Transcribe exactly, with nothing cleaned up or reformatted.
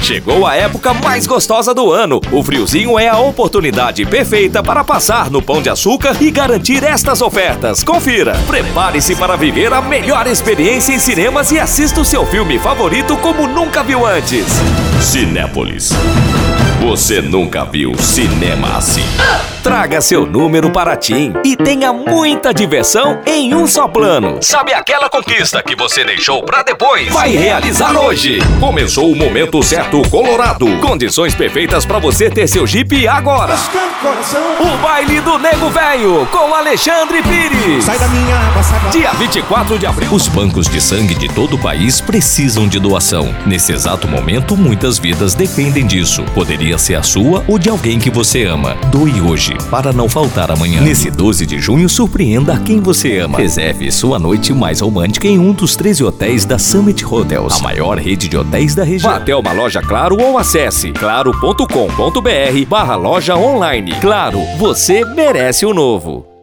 Chegou a época mais gostosa do ano. O friozinho é a oportunidade perfeita para passar no Pão de Açúcar e garantir estas ofertas. Confira. Prepare-se para viver a melhor experiência em cinemas e assista o seu filme favorito como nunca viu antes. Cinépolis. Você nunca viu cinema assim. Traga seu número para TIM e tenha muita diversão em um só plano. Sabe aquela conquista que você deixou pra depois? Vai realizar hoje. Começou o momento certo Colorado. Condições perfeitas para você ter seu Jeep agora. O baile do Nego Velho com Alexandre Pires. Sai da minha água, sai da... Dia vinte e quatro de abril. Os bancos de sangue de todo o país precisam de doação. Nesse exato momento, muitas vidas dependem disso. Poderia ser a sua ou de alguém que você ama. Doe hoje, para não faltar amanhã. Nesse doze de junho, surpreenda a quem você ama. Reserve sua noite mais romântica em um dos treze hotéis da Summit Hotels, a maior rede de hotéis da região. Vá até uma loja Claro ou acesse claro ponto com ponto br barra loja online. Claro, você merece o novo.